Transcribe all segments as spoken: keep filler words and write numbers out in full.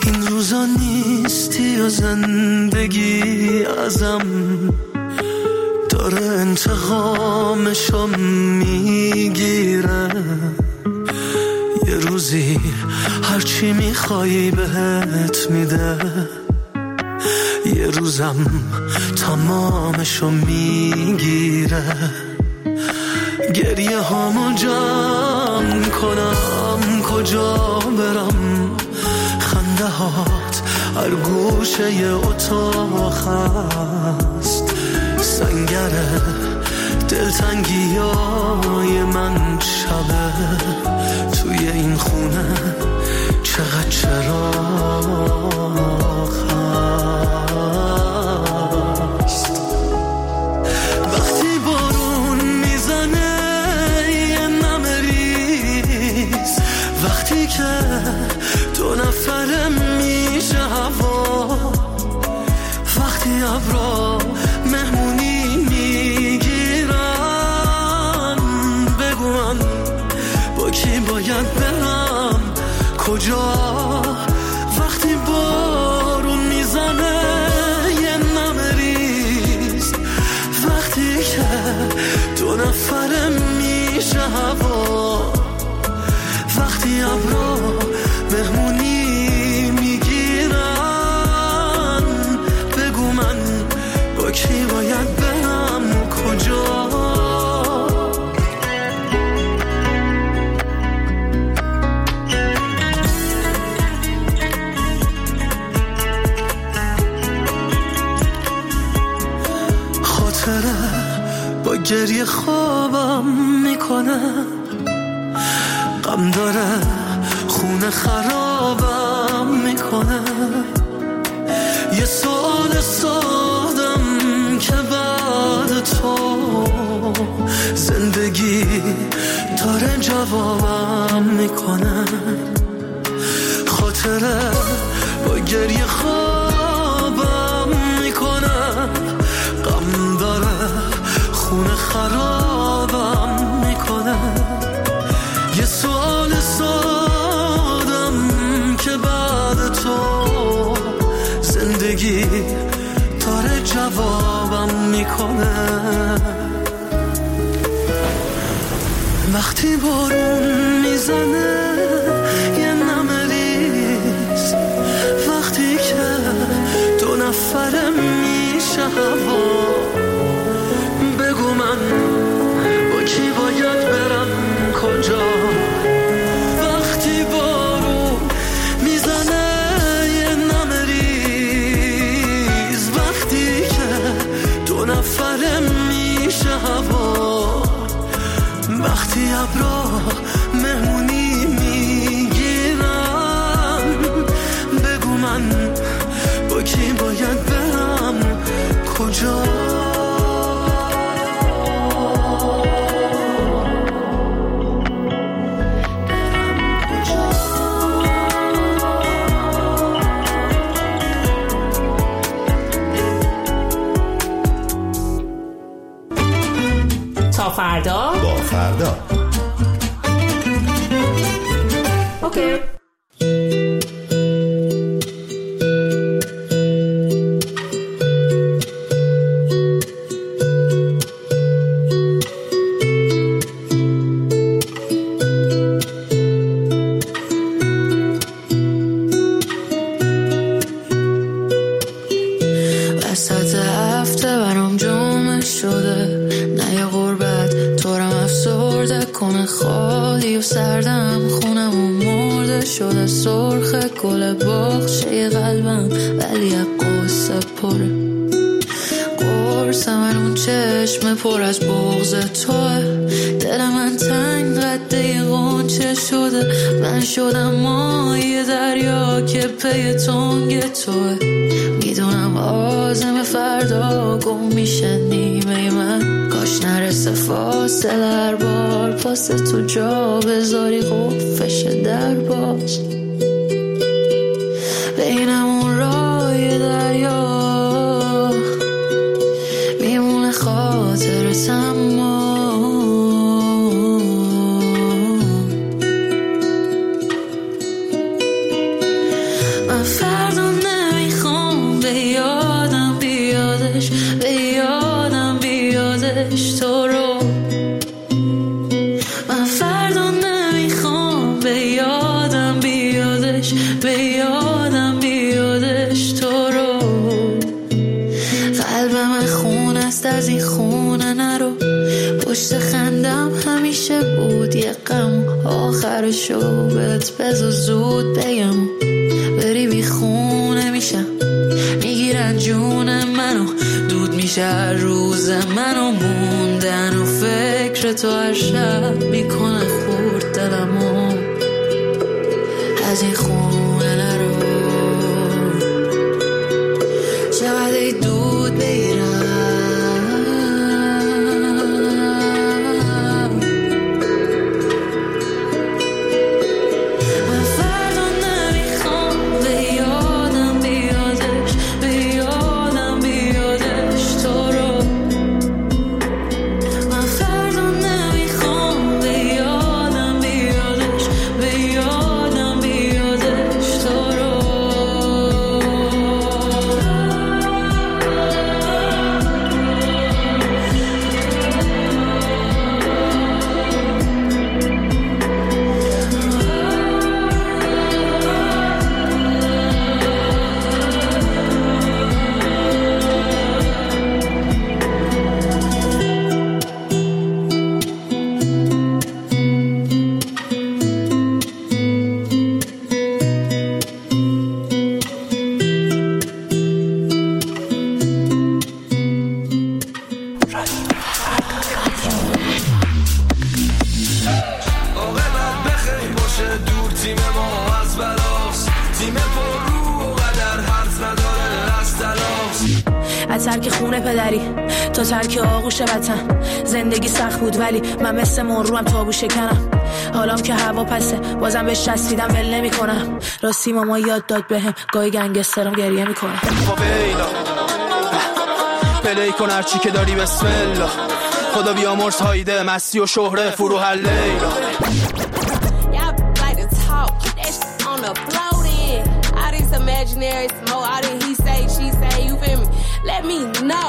این روزا نیستی و زندگی ازم داره انتقامشو میگیره. یه روزی هرچی میخوایی بهت میده، یه روزم تمامشو میگیره. گریه هامو جمع کنم کجا برم، خنده هات هر گوشه ی اتاق هست. سنگره دلتنگی های من شبه توی این خونه چقدر چراغ هست. وقتی بارون میزنه یه نمه ریز، وقتی که دو نفره میشه هوا، وقتی ابرا مهمونی میگیرن، بگو من با کی باید برم کجا. وقتی بارون میزنه یه نمه ریز، وقتی که دو نفره میشه هوا، وقتی ابرا مهمونی میگیرن، بگو من با کی باید برم کجا. خاطره با گریه خوابم میکنه، غم داره خونه خرابم میکنه. یه سوال سادم که بعد تو زندگی داره جوابم میکنه. خاطره با گریه خوابم میکنه، غم داره خونه خرابم میکنه. یه سوال سادم که بعد تو زندگی داره جوابم میکنه. وقتی بارون میزنه یه نمه ریز، وقتی که دو نفره میشه هوا، بگو من با کی باید برم کجا. وقتی بارون میزنه یه نمه ریز، وقتی که دو نفره میشه هوا، وقتی ابرا مهمونی میگیرم، بگو من با کی باید برم کجا. تا فردا با فردا. اوکی. وسط هفته برام جمعه شده، نه یه غربت طورم افسرده کنه، خالی و سردم خونم و مرده شده، سرخ گل باغچه قلبم ولی از قصه پره. قرص من اون چشم پر از بغض توه، دل من تنگ قده غنچه شده، من شدم مایه دریا که پی تنگ توه. میدونم آزم فردا گم میشه نیمه من، کاش نرسه فاصله هر بار پاس تو جا بذاری قفش در باز. بینمون رای دریا میمونه خاطرتم، من من فردا نمیخوام به یادم بیادش، به یادم بیادش تو رو. من فردا نمیخوام به یادم بیادش، به یادم بیادش تو رو. قلبم خون است از این خونه نرو، پشت خندم همیشه بود یه غم، آخرشو بهت بذار زود بگم. بری بی خونه میشم، میگیرن جون منو، دود میشه روز منو، موندن و فکر تو هر شب میکنه خورد دلمو. از این خونه نرو، چقدر ای دود بگیرم. ترک خونه پدری تا ترک آغوش وطن. زندگی سخت بود ولی من مثل مروم تابو شکنم. حالام که هوا پسه بازم بهش چسبیدم ول نمی کنم. راستی ماما یاد داد بهم گاهی گنگسترم گریه میکنه. فاویلا پلی کن هرچی که داری بسم الله. خدا بیامرز هایده مستی و شهره فرو هر لیلا. Imaginary smoke, all that he say, she say, you feel me? Let me know.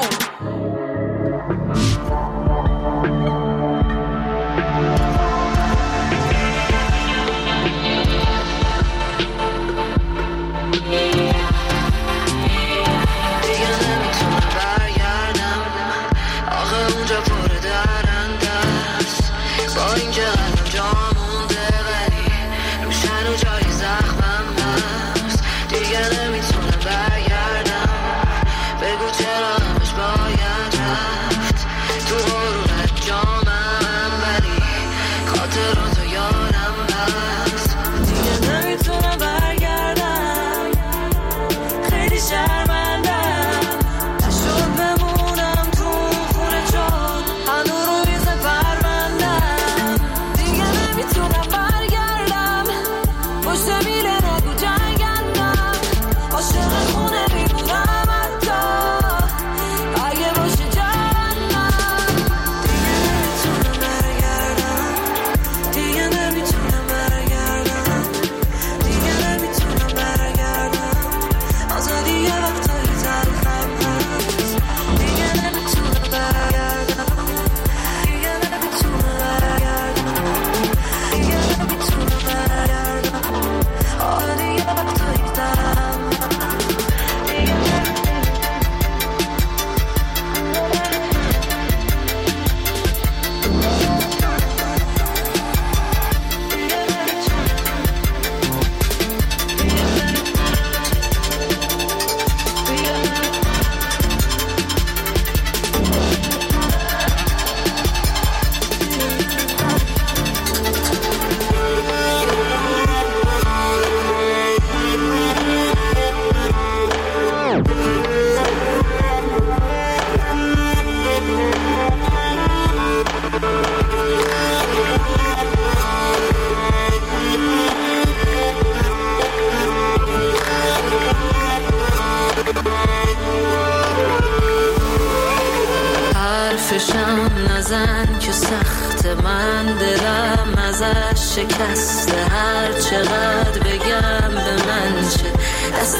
حرفشم نزن که سخت، من دلم ازش شکسته. هر چقدر بگم به من چه، دست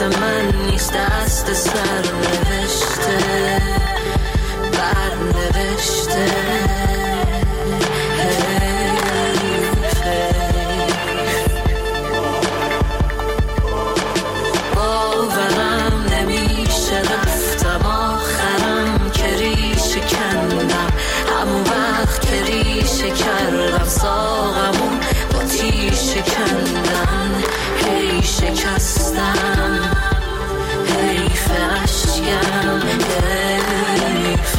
من نیست، دست سر نوشته بر نوشته. باورم نمیشه رفتم آخرم که ریشه کندم، همون وقت که ریشه کردم ساقمون با تیشه کندن. هی شکستم حیف عشقم حیف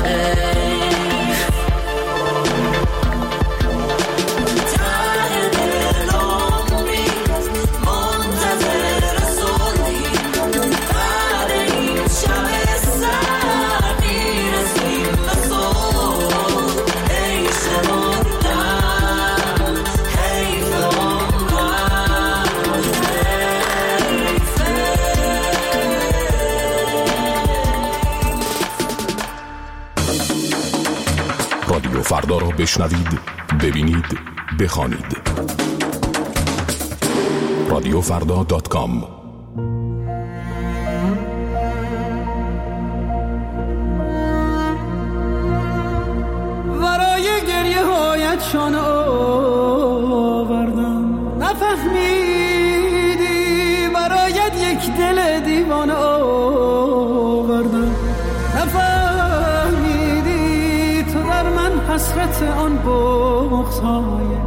رادیو فردا را بشنوید، ببینید، بخوانید. رادیو فردا دات کام. ورای گریه هایت شانه آوردم، نفهمیدی برایت یک دل دیوانه آوردم، نفهمیدی تو در من حسرت آن بغض‌های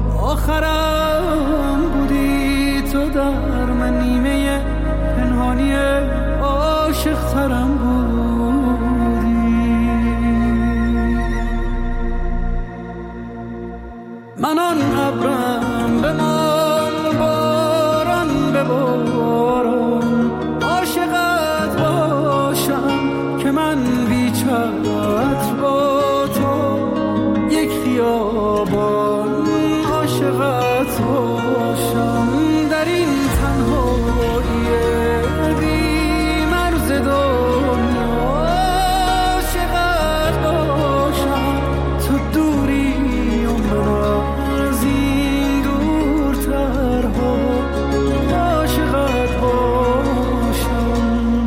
آخرم بودی، تو در من نیمه پنهانی عاشق ترم بودی. من آن ابرم بمان، باران به باران، عاشقت باشم که من بیچارت با تو یک خیابان، عاشقت باشم در این تنهایی بی مرز دنیا، عاشقت باشم تو دوری و من از این دورترها، عاشقت باشم.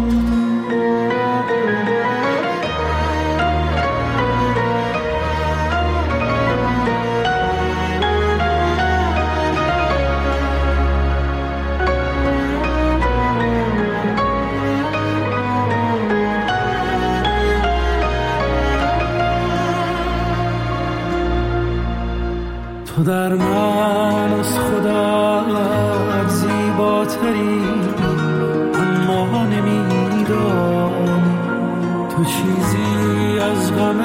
تو در من از خودت زیباتری، اما نمیدانی تو چیزی از غم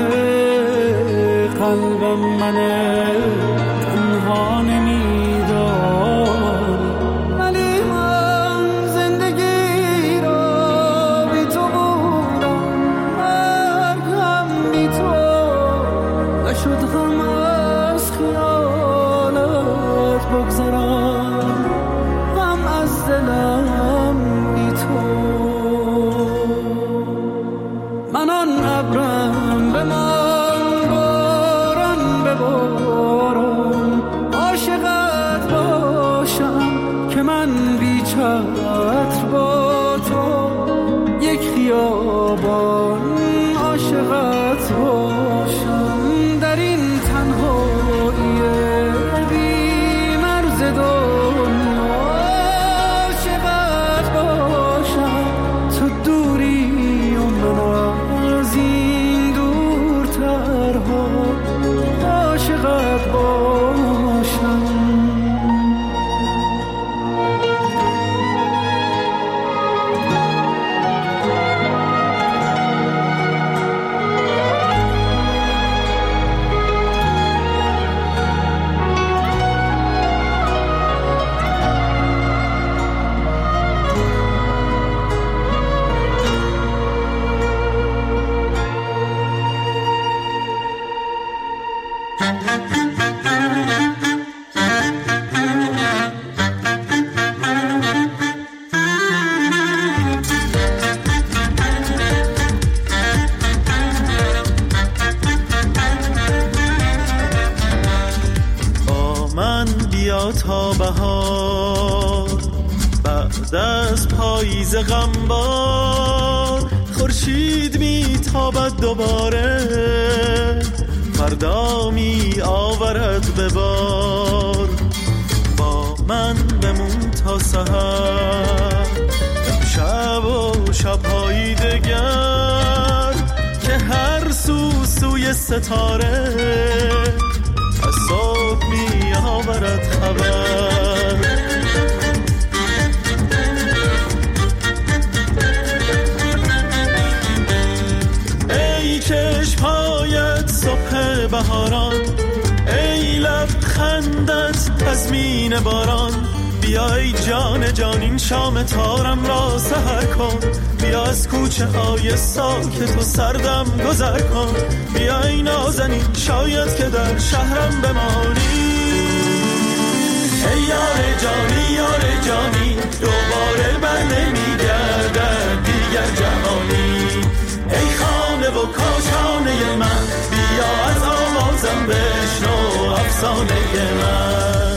قلبم من تنها نمیدانی. ولی من زندگی را بی تو بودم، مرگم بی تو نشد غم از خیالت بگذرم، غم از دلم بی تو. من آن ابرم بمان، باران به باران، عاشقت باشم که من بیچارت با تو یک خیابان، عاشقت باشم در این تنهایی بی مرز دنیا، عاشقت باشم تو دوری و من از این دورترها، عاشقت باشم. از پاییز غمبار خورشید میتابد دوباره، فردا می آورد به بار. با من بمون تا سحر، شب و شب‌های دگر که هر سو سوی ستاره از صبح می آورد خبر. ای چشم‌هایت صبح بهاران، ای لبخندت تضمین باران، بیا ای جان جان این شام تارم را سحر کن، بیا از کوچه های ساکت و سردم گذر کن، بیا ای نازنین شاید که در شهرم بمانی. ای یار جانی یار جانی دوباره بر نمیگردد دیگر جهانی. ای خانه و کاشانه من بیا از آوازم بشنو افسانه من.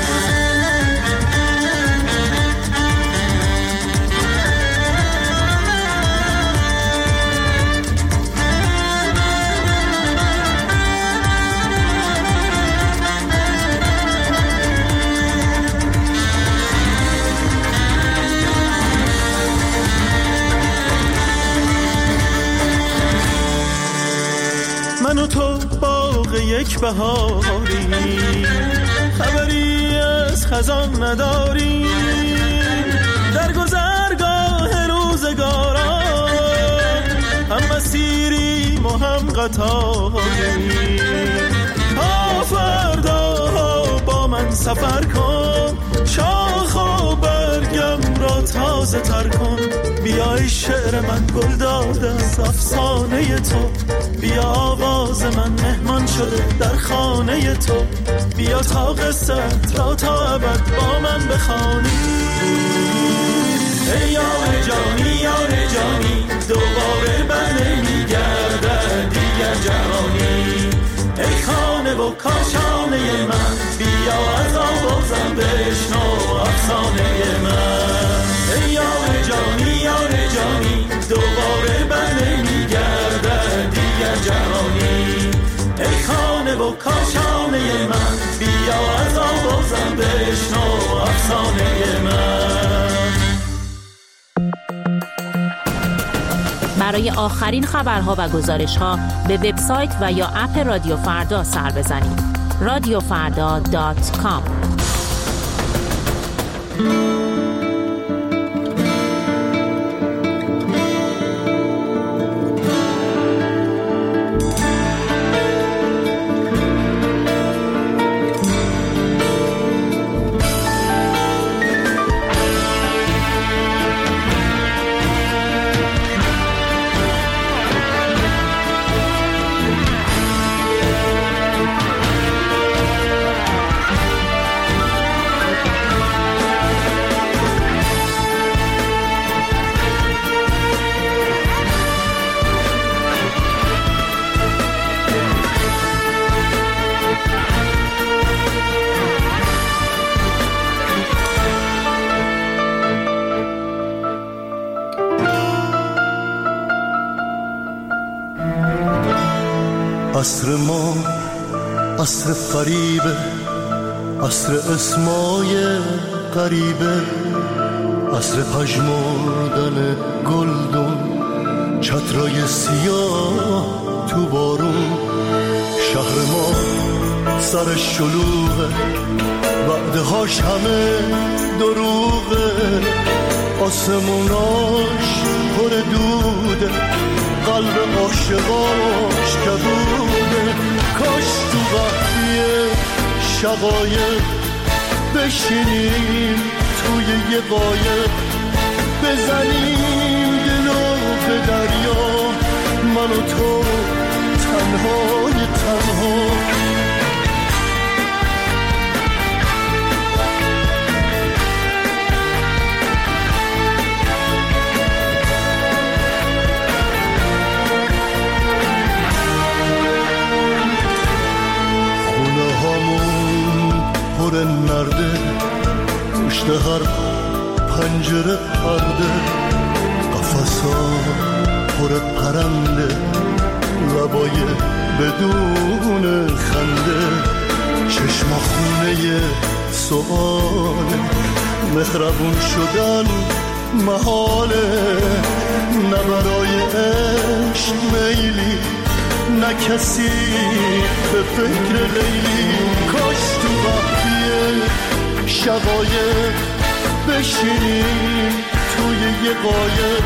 من و تو باغ یک بهاری، خبری از خزان نداری، در گذرگاه روزگاران هم مسیریم و هم قطاری. تا فردا با من سفر کن، شاخ و برگم را تازه تر کن، بیای شعر من گل داده از افسانه تو، بیا آواز من مهمان شده در خانه تو، بیا تا قصت را تا ابد با من بخوانی. ای یار جانی یار جانی دوباره بر نمیگردد دیگر جهانی. ای خانه و کاشانه من بیا از آوازم بشنو افسانه من. ای یار جانی یار جانی دوباره بر نمیگردد دیگر جهانی. ای خانه و کاشانه من بیا از آوازم بشنو افسانه من. برای آخرین خبرها و گزارش‌ها به وبسایت و یا اپ رادیو فردا سر بزنید. رادیو فردا دات کام. عصر ما عصر فریبه، عصر اسمای غریبه، عصر پژمردن گلدون، چترای سیاه تو بارون. شهر ما سر شلوغه، وعدهاش همه دروغه، آسموناش پر دوده، قلب عاشقاش کبوده. کاش تو وقتی شقایق بشینیم توی یه قایق، بزنیم دلو به دریا، من و تو تنهای تنها. پر نرده، پشت هر پنجره پرده، تا پر پرنده لبای بدون خنده چشم خونه سؤال مهربون شدن محاله نه برای عشق میلی نه کسی به فکر لیلی کاش تو وقتی شقایق بشینیم توی یه قایق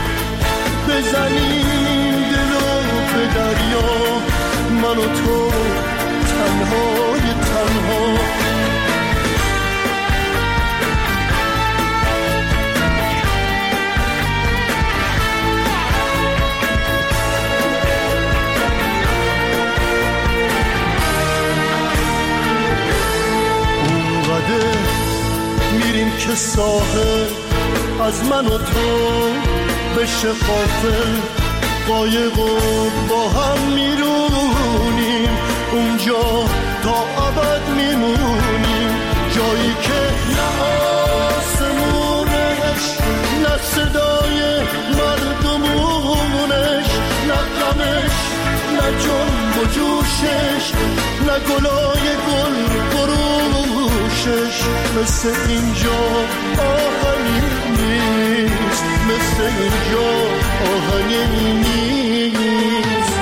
بزنیم دلو به دریا من و تو تنهای تنها اونقدر میریم که ساحل از من و تو بشه غافل قایق و با هم میرونیم اونجا تا ابد میمونیم جایی که نه آسمونش نه صدای مردمونش نه غمش نه جنب و جوشش نه گلای گل فروشش مثل اینجا آهنی نیست مثل اینجا آهنی نیست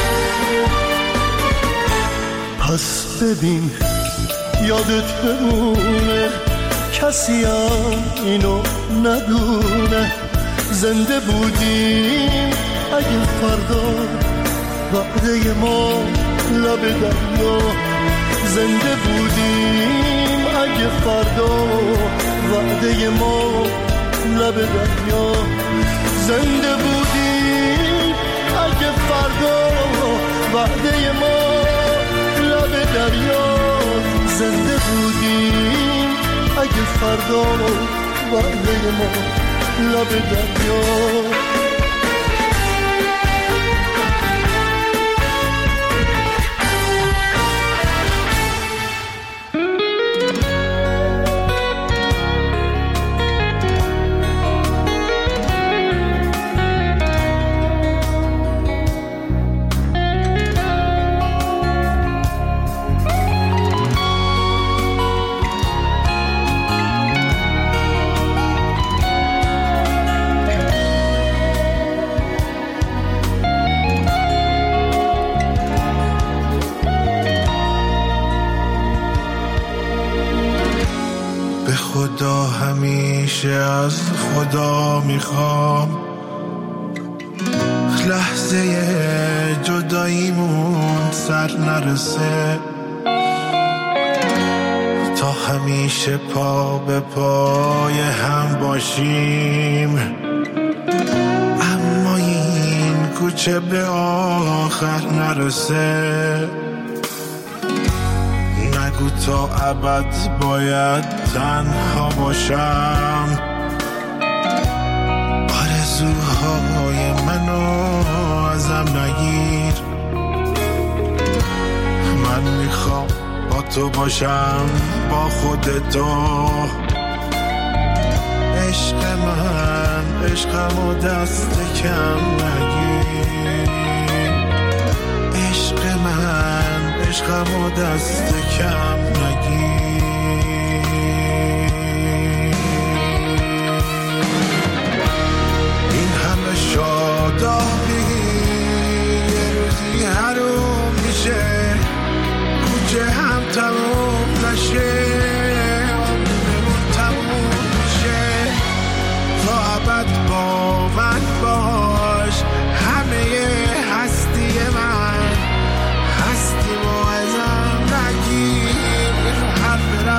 پس ببین یادت بمونه کسی هم اینو ندونه زنده بودیم اگه فردا وعده ما لب دریا زنده بودیم اگه فردا وعده ما لب دریا زنده بودیم اگه فردا وعده ما لب دریا زنده بودیم اگه فردا وعده ما لب دریا خدا همیشه از خدا میخوام لحظه جداییمون سر نرسه تا همیشه پا به پای هم باشیم اما این کوچه به آخر نرسه نگو تا ابد باید تنها باشم آرزوهای منو ازم نگیر من میخوام با تو باشم با خودتو عشق من عشقمو دست کم نگیر عشق من عشقمو دست کم نگیر این همه شادابی یه روزی حروم میشه کوچه هم تموم نشه عمرمون تموم میشه تا ابد با من باش همه هستی من هستی و ازم نگیر حرف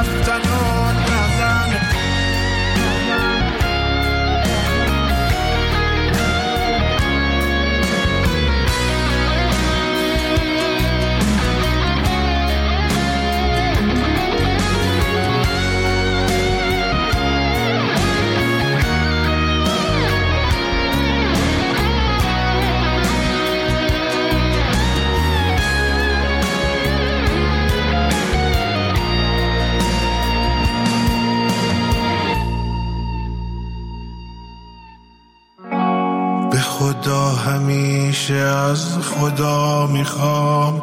خدا همیشه از خدا میخوام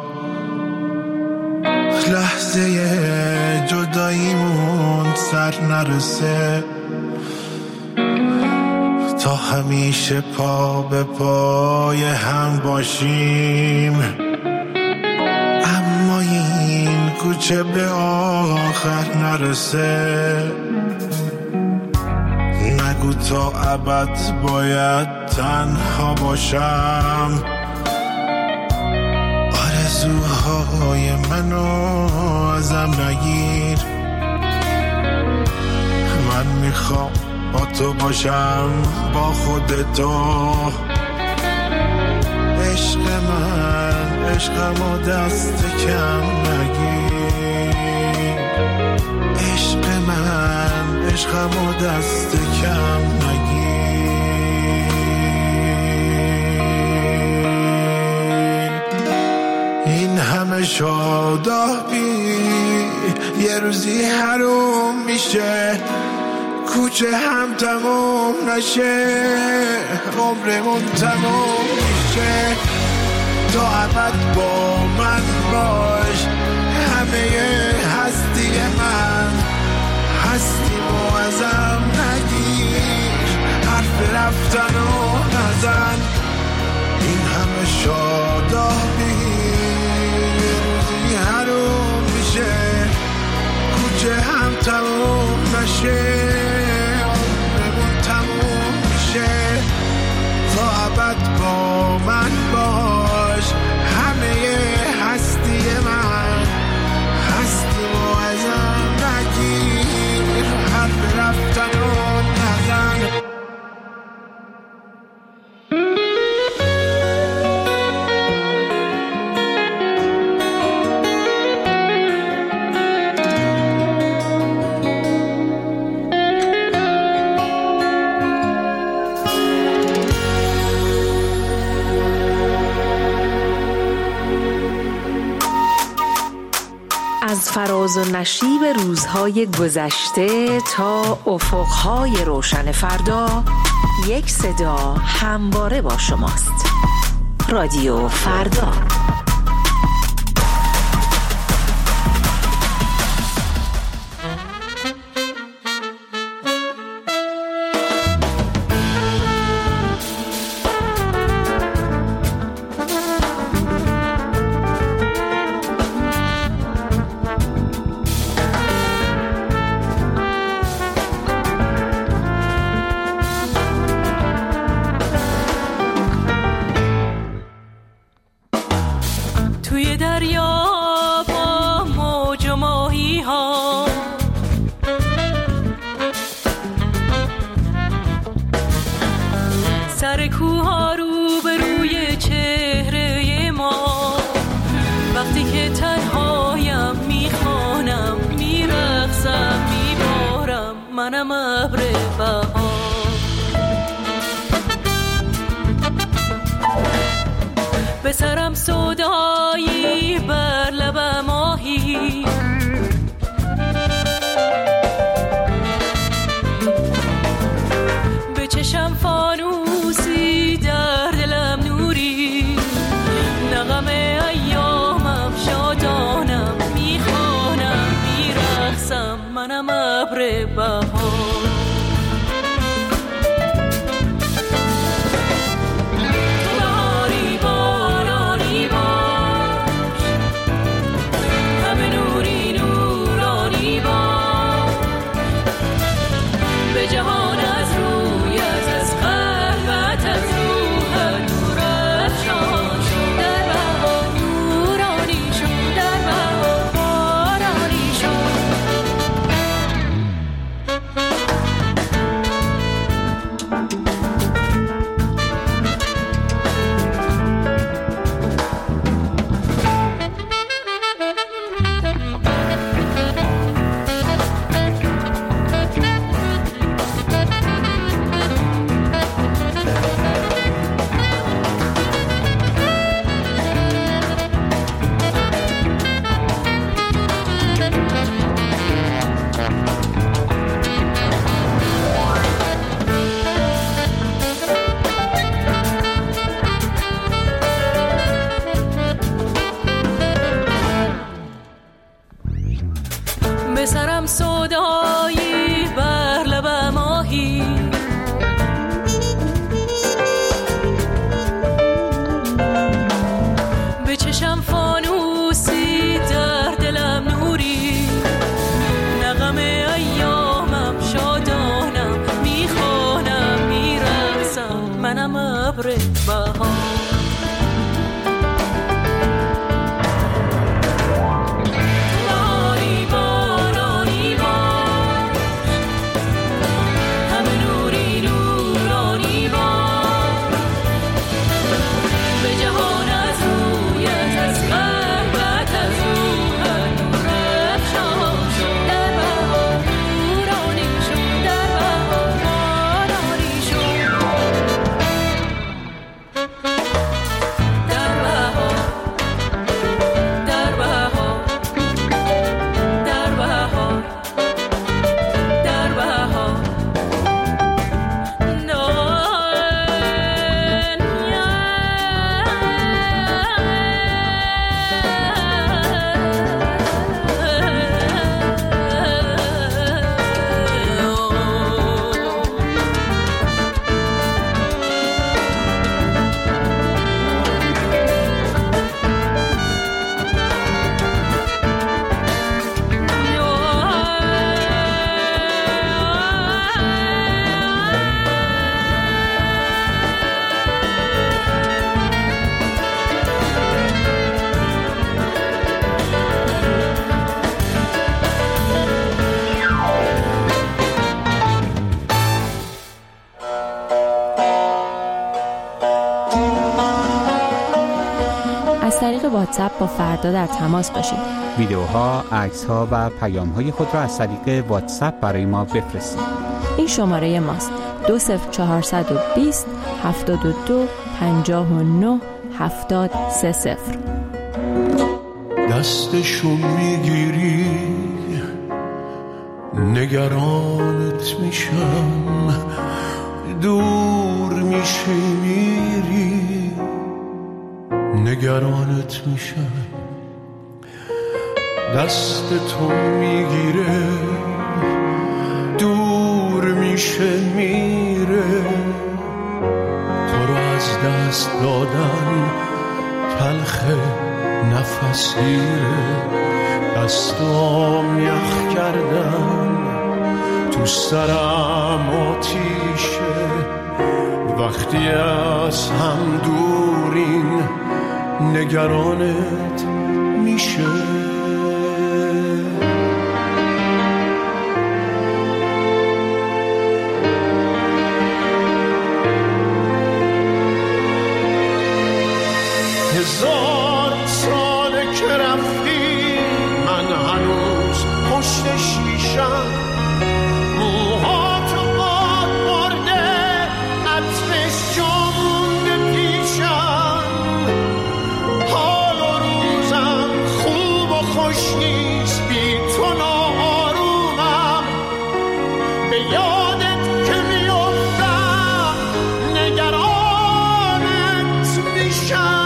لحظه جداییمون سر نرسه، تا همیشه پا به پای هم باشیم، اما این کوچه به آخر نرسه. نگو تا ابد باید تنها باشم، آرزوهای منو ازم نگیر. من میخوام با تو باشم، با خودتو. عشق من عشقمو دست کم نگیر، عشق من عشقمو دست کم نگیر. این همه شادابی یه روزی حروم میشه، کوچه هم تموم نشه، عمرمون تموم میشه. تا ابد با من باش، همه هستی من، هستیمو ازم نگیر، حرف رفتنو نزن. این همه شادابی یه روزی حروم میشه، کوچه هم تموم نشه، تا ابد با من باش، همه هستی من، هستی و ازم نگیر، حرف رفتن و نزن. از فراز و نشیب روزهای گذشته تا افقهای روشن فردا، یک صدا همواره با شماست. رادیو فردا. به سرم سودایی بر لبم آهی، به چشم فانوسی در دلم نوری، نغم ایامم شادانم، میخوانم میرقصم منم ابر بهار. ابر بهار. واتساپ با فردا در تماس باشید. ویدیوها، عکس‌ها و پیام‌های خود را از طریق واتساپ برای ما بفرستید. این شماره ماست: دو صفر چهارصد و بیست هفتاد و دو پنجاه و نه هفتاد سه صفر. دستشو میگیری نگرانت میشم، دور میشی میری نگرانت میشم. دست تو میگیره دور میشه میره، تو رو از دست دادن تلخه نفس گیره. دستام یخ کردن تو سرم آتیشه، وقتی از هم دورین نگرانت میشه. هزار ساله که رفتی من هنوز پشت شیشم، موهاتو باد برده عطرش جا مونده پیشم. حال و روزم خوب و خوش نیست بی تو ناآرومم، به یادت که میافتم نگرانت میشم.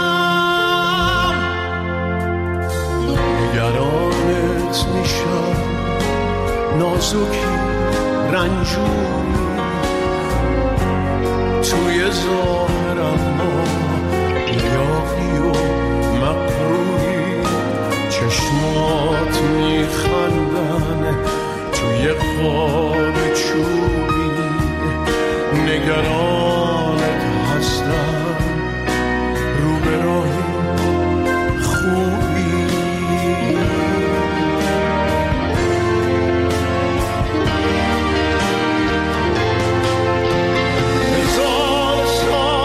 نگرانت میشم، نازکی رنجوری توی ظاهرم ما لیاقی و مقروری. چشمات میخندن توی قاب چوبی، نگرانت هستم رو به راه خوبی. هزار سال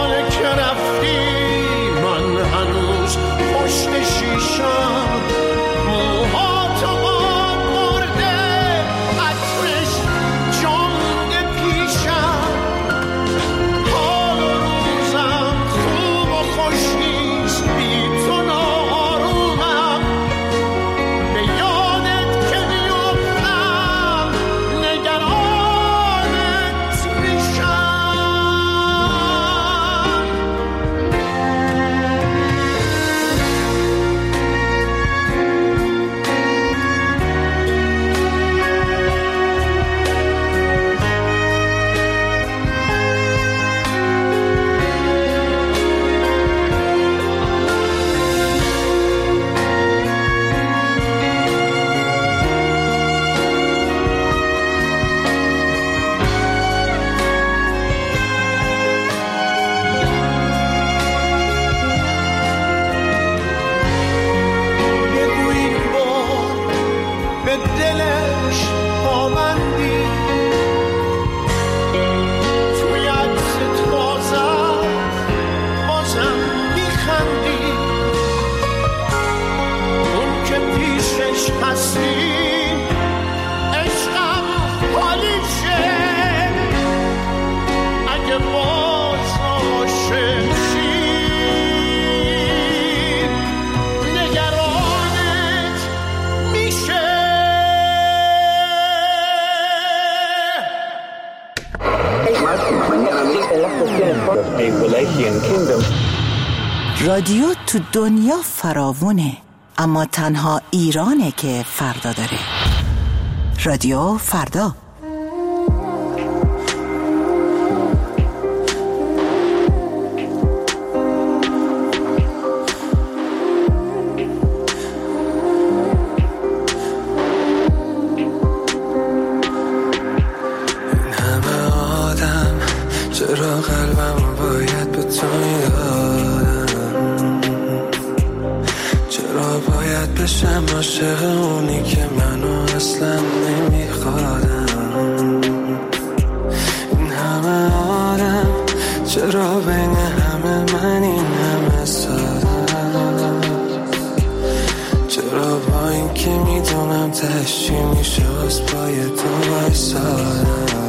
رادیو تو دنیا فراوونه، اما تنها ایرانه که فردا داره. رادیو فردا. چرا قلبم باید به تو یادم، چرا باید بشم عاشق اونی که منو اصلا نمیخوادم. این همه آدم چرا بین همه من این همه سادم، چرا با این که میدونم تهش چی میشه از پای تو بایستادم.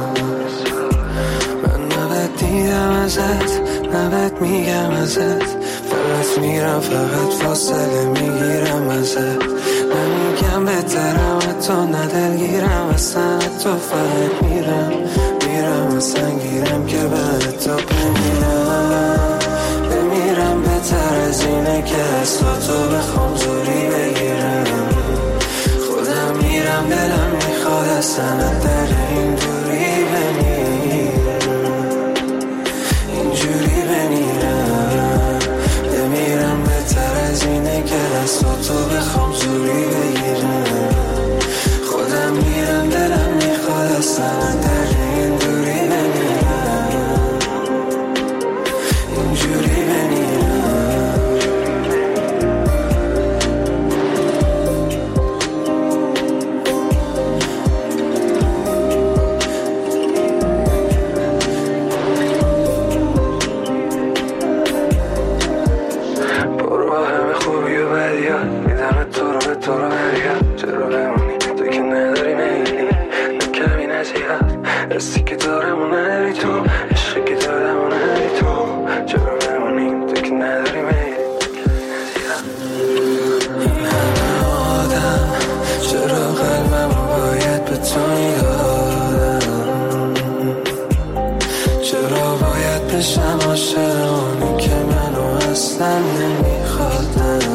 دیدم ازت نبت میگم ازت، فقط میرم فقط فاصله میگیرم ازت. نمیگم بهترم تو ندلگیرم اصلا، تو فقط میرم میرم اصلا گیرم که بعد تو بمیرم بمیرم. بهتر از اینه که از تو بخوام زوری بگیرم. خودم میرم دلم میخواد اصلا در این دوری بمیرم، جوری بمیرم بمیرم. بهتر از اینه که دست تو بخوام زوری بگیرم. خودم میرم دلم میخواد اصلا در این دوری بمیرم، اینجوری بمیرم. تو رو برگرد چرا بمونی تو که نداری میلی، نکمی نزیاد رستی که دارم و نداری تو، عشقی که دارم و نداری تو. چرا بمونی تو که نداری میلی، این همه آدم چرا قلبم باید به تو یادم، چرا باید بشم عاشق اونی که منو اصلا نمیخوادم.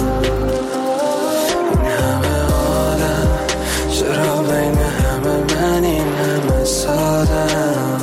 چرا بین همه من این همه سادم،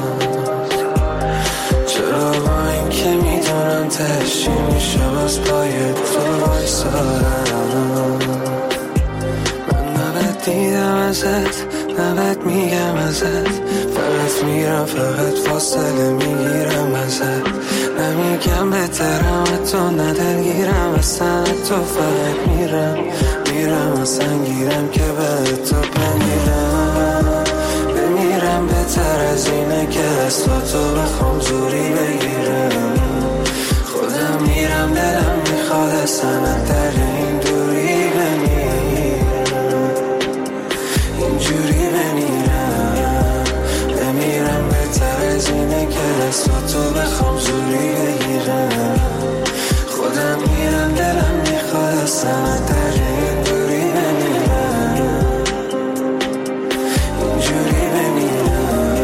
چرا با این که میدونم تهش چی میشه باز پای تو بایستادم. من نبت دیدم ازت نبت میگم ازت، فقط میرم فقط فاصله میگیرم ازت. نمیگم بهترم تو ندلگیرم اصلا، تو فقط میرم میرم اصلا گیرم که بعد تو بمیرم بمیرم. بهتر از اینه که دست تو بخوام زوری بگیرم. خودم میرم دلم میخواد اصلا در این دوری بمیرم، اینجوری بمیرم بمیرم. بهتر از اینه که دست تو بخوام زوری بگیرم. خودم میرم دلم میخواد اصلا در این دوری بمیرم، اینجوری بمیرم.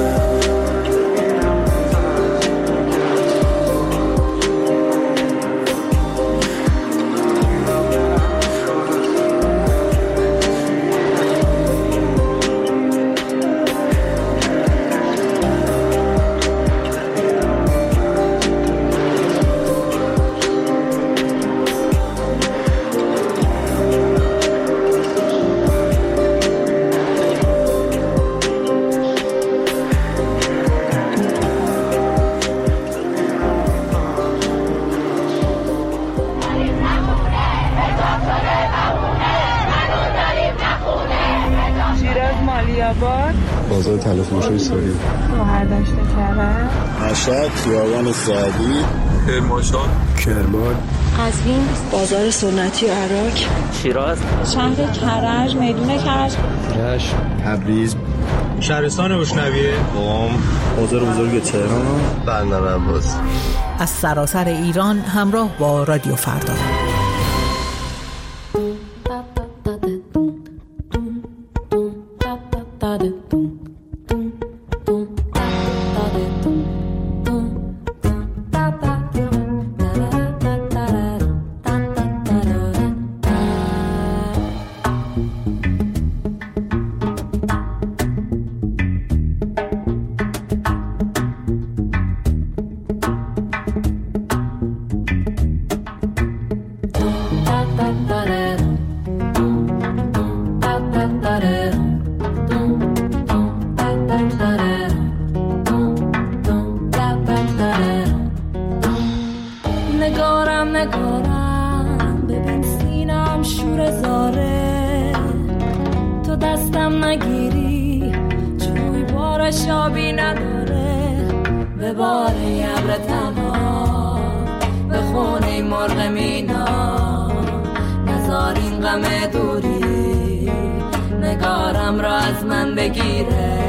بازار تلفروشی سوری شوهر داشته کرد مشهد خیابان سعدی کرمانشاه کرمان قزوین بازار سنتی عراق شیراز شهر کرج میدون کرج رشت تبریز شهرستان بوشنویه قم بازار بزرگ تهران بندر عباس. از سراسر ایران همراه با رادیو فردا. نگارم نگارم ببین سینم شور زاره، تو دستم نگیری جوی بارش آبی نداره، به بار ابر تنها به خونه مرغ مینا، نزار این غم دوری نگارم را از من بگیره.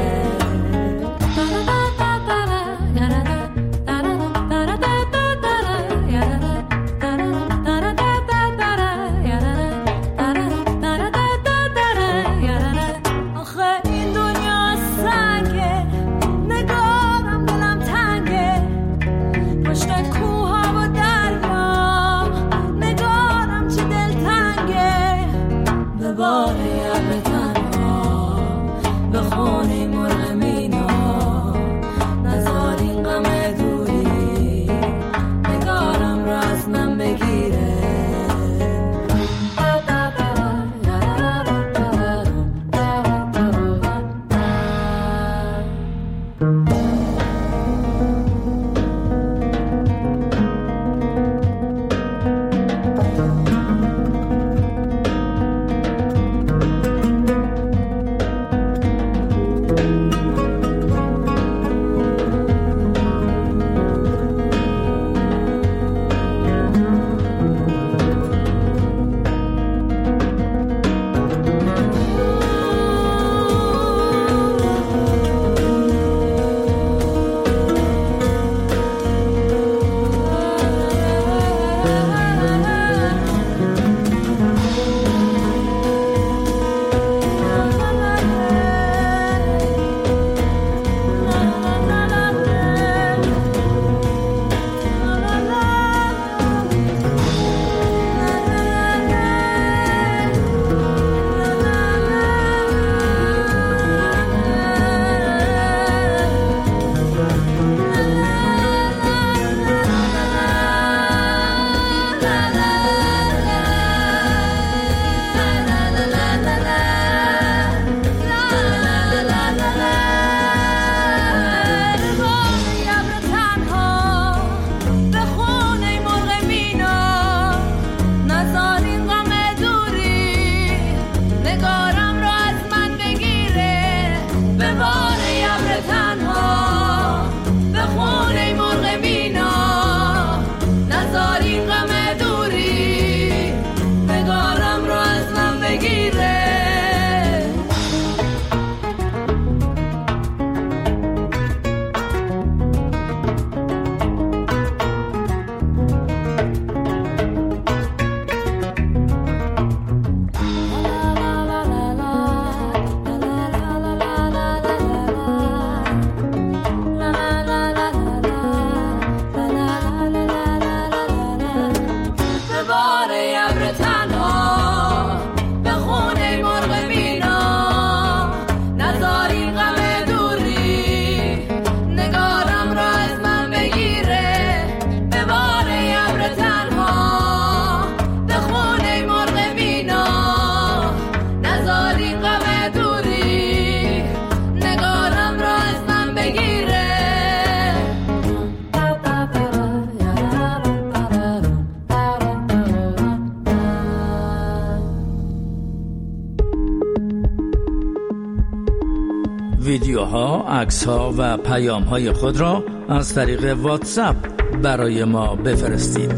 ویدیوها، عکس‌ها و پیام‌های خود را از طریق واتساپ برای ما بفرستید.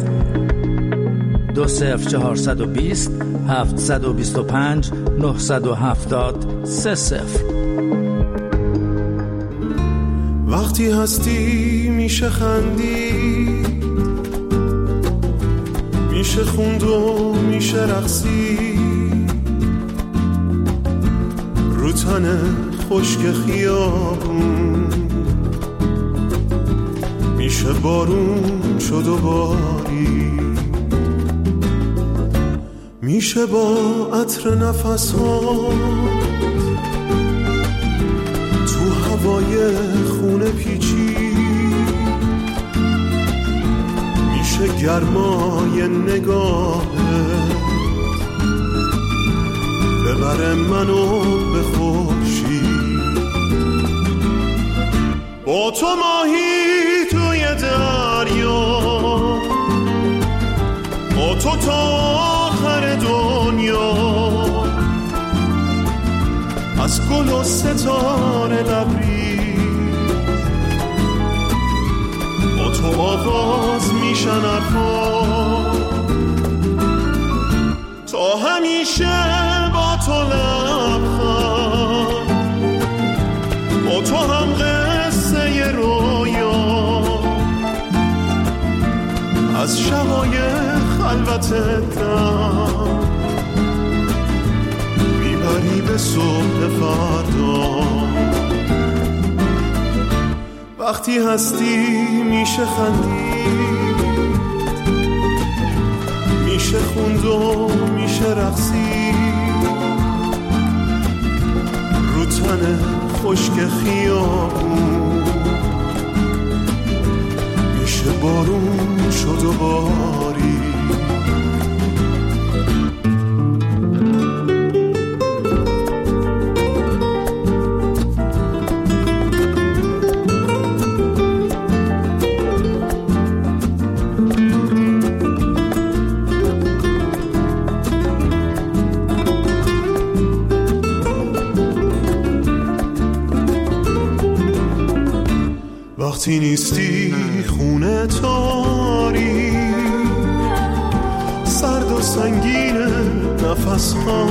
دو صفر چهارصد و بیست هفتصد و بیست و پنج نهصد و هفتاد سه صفر. وقتی هستی میشه خندی، میشه خوند و میشه رقصی، رو تن خشک خیابون میشه بارون شد و باری، میشه با عطر نفس ها تو هوای خونه پیچی، میشه گرمای نگاه ببره منو به خورشید، با تو ماهی توی دریا تو تا آخر دنیا، از گل و ستاره لبریز با تو آغاز میشن حرفا، تا همیشه با تو لبخند، با تو هم قصه رویا، از شبای خلوت دم میبری به صبح فردا. وقتی هستی میشه خندید، میشه خوند و میشه رقصید، رو تن خشک خیابون میشه بارون شد و باری. وقتی نیستی خونه تاری، سرد و سنگین نفس ها،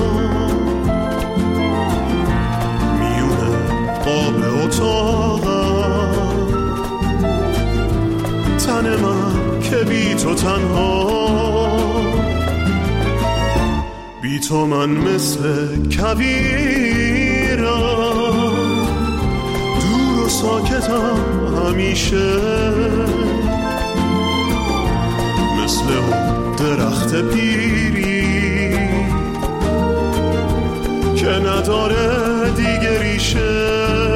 میونه آب اتاقم، تن من که بی تو تنها، بی تو من مثل کویرم، دور و ساکتم همیشه، مثل اون درخت پیری که نداره دیگه ریشه.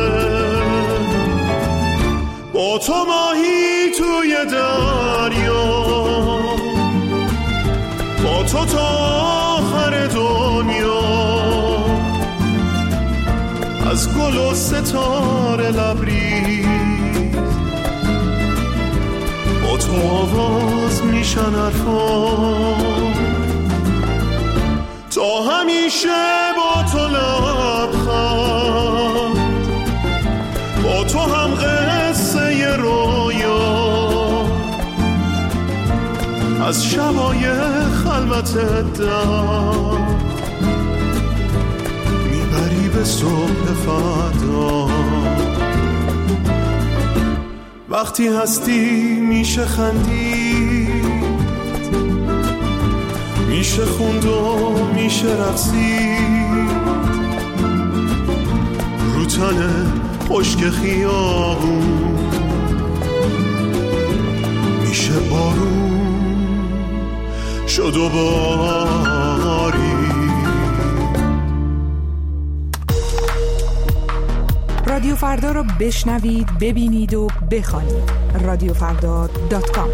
با تو ماهی توی دریا، با تو تا آخر دنیا، از گل و ستاره لبریز با تو آواز میشن حرفا، تا همیشه با تو لبخند، با تو هم قصه رویا، از شبای خلوت دم میبری به صبح فردا. وقتی هستی میشه خندید، میشه خوند و میشه رقصید، رو تن خشک خیابون میشه بارون شد و باری. رادیو فردا رو بشنوید، ببینید و بخوانید. رادیو فردا دات کام.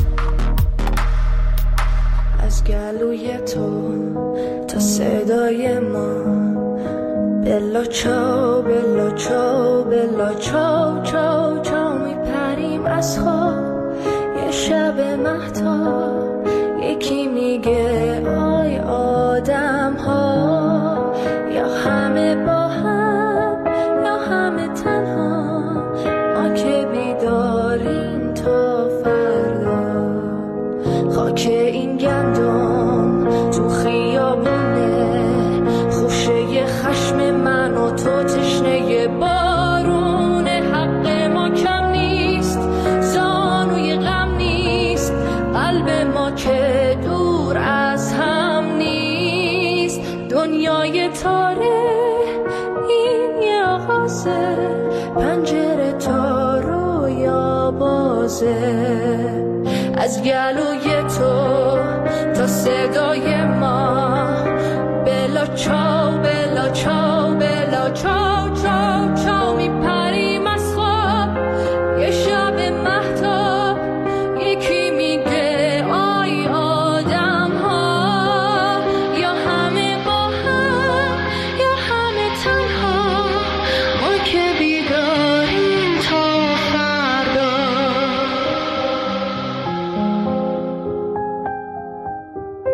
از گلوی تو تا صدای ما، بلا چاو بلا چاو بلا چاو چاو چاو میپریم از خواب یه شب مهتاب. یکی میگه آی آدم ها، یا همه با هم یا همه تنها، ما که بیداریم تا فردا. خاک این گندم تو خیابونه، خوشه خشم من و تو تشنه بارونه. حق ما کم نیست، زانوی غم نیست، قلب ما که دور از هم نیست. دنیای تاره این یه آغازه، پنجره تا رویا بازه. از گلوی تو تا صدای ما، بلا چاو بلا چاو بلا چاو چاو چاو میپریم از خواب یه شب مهتاب. یکی میگه آی آدم ها، یا همه با هم یا همه تنها، ما که بیداریم تا فردا.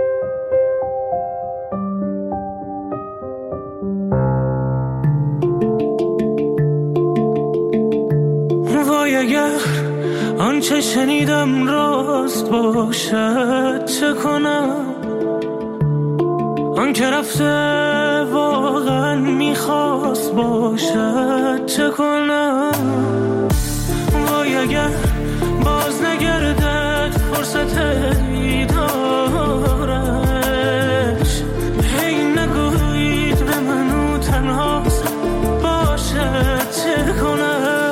آنچه شنیدم راست باشد چه کنم، آن که رفته واقعا میخواست باشد چه کنم. وای اگر باز نگردد فرصت دیدارش، هی نگویید به منو تنهاست باشد چه کنم.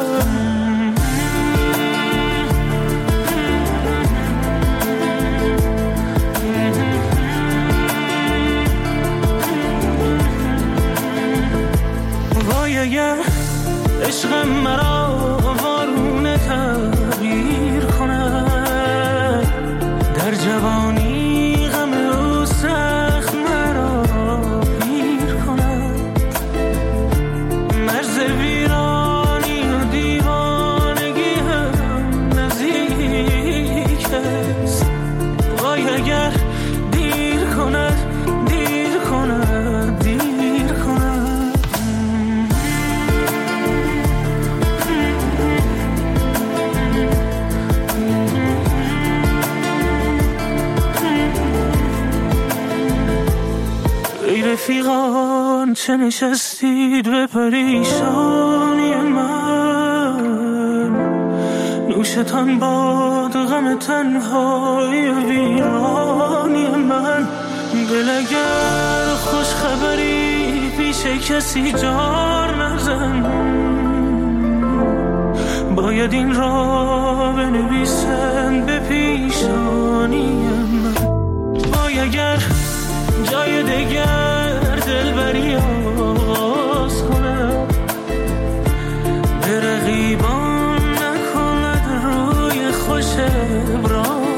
وای اگر عشق مرا وارونه تغییر کند، در جوانی غم او سخت مرا پیر کند. مرز ویرانی و دیوانگی هم نزدیک است. وای اگر دیر کند دیر کند دیر کند. ای رفیقان چه نشستید به پریشانی من، نوشتان باد غم تنهای ویرانی من. دل اگر خوش خبری پیش کسی جار نزن، باید این را بنویسن به پیشانی من. وای اگر جای دگر دلبری آغاز کنم، به رقیبان نکند روی خوش ابراز